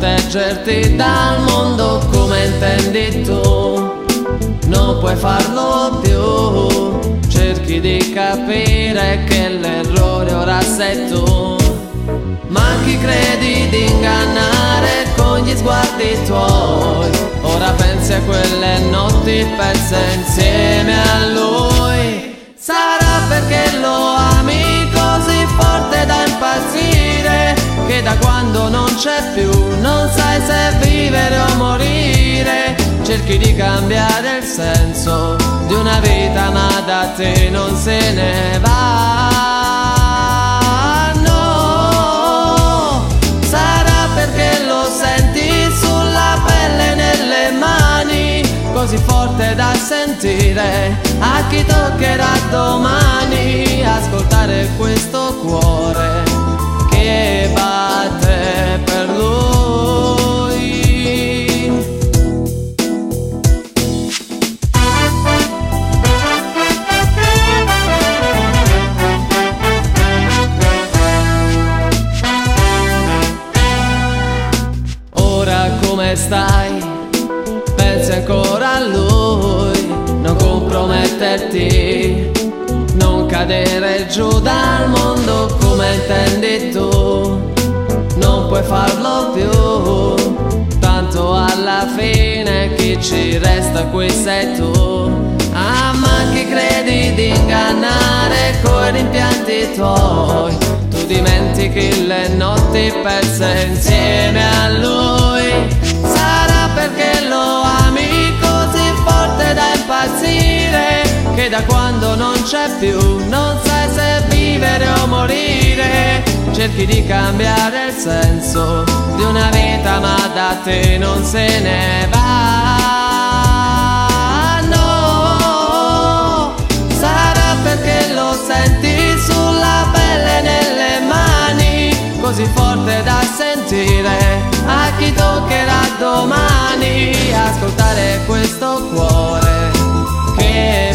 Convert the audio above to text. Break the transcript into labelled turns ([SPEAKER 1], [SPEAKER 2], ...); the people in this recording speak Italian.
[SPEAKER 1] proteggerti dal mondo come intendi tu. Non puoi farlo più, cerchi di capire che l'errore ora sei tu. Ma chi credi di ingannare con gli sguardi tuoi? Ora pensi a quelle notti perse insieme a lui. Sarà perché lo ami così forte da impazzire, che da quando non c'è più non sai se vivere o morire. Cerchi di cambiare il senso di una vita ma da te non se ne va. No, sarà perché lo senti sulla pelle, nelle mani, così forte da sentire a chi toccherà domani. Ascoltare questo cuore che batte per lui. Ora come stai? Pensi ancora a lui? Non comprometterti, non cadere giù dal mondo come intendi tu. Non puoi farlo più, tanto alla fine chi ci resta qui sei tu. Ah, ma chi credi di ingannare coi rimpianti tuoi? Tu dimentichi le notti perse insieme a lui. Sarà perché lo ami così forte da impazzire, che da quando non c'è più non sai se vivere o morire. Cerchi di cambiare il senso di una vita ma da te non se ne va. No, sarà perché lo senti sulla pelle, nelle mani, così forte da sentire a chi toccherà domani. Ascoltare questo cuore che